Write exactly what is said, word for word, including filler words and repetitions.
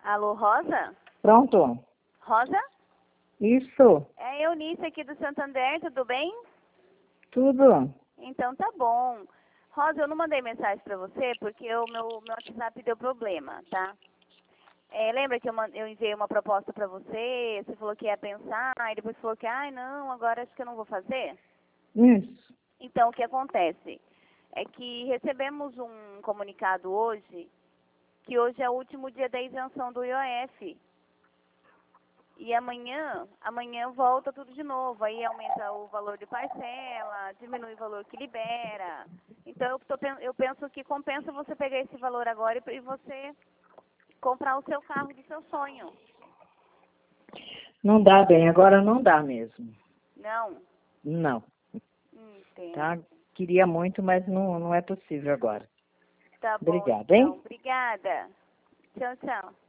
Alô, Rosa? Pronto. Rosa? Isso. É Eunice aqui do Santander, tudo bem? Tudo. Então tá bom. Rosa, eu não mandei mensagem pra você porque o meu, meu WhatsApp deu problema, tá? É, lembra que eu, man- eu enviei uma proposta pra você, você falou que ia pensar, e depois falou que, ai não, agora acho que eu não vou fazer? Isso. Então, o que acontece? É que recebemos um comunicado hoje, que hoje é o último dia da isenção do I O F. E amanhã, amanhã volta tudo de novo. Aí aumenta o valor de parcela, diminui o valor que libera. Então, eu, tô, pen- eu penso que compensa você pegar esse valor agora e, e você comprar o seu carro do seu sonho. Não dá bem, agora não dá mesmo. Não? Não. Entendo. Tá? Queria muito, mas não, não é possível agora. Tá bom, Obrigada, então. hein? Obrigada. Tchau, tchau.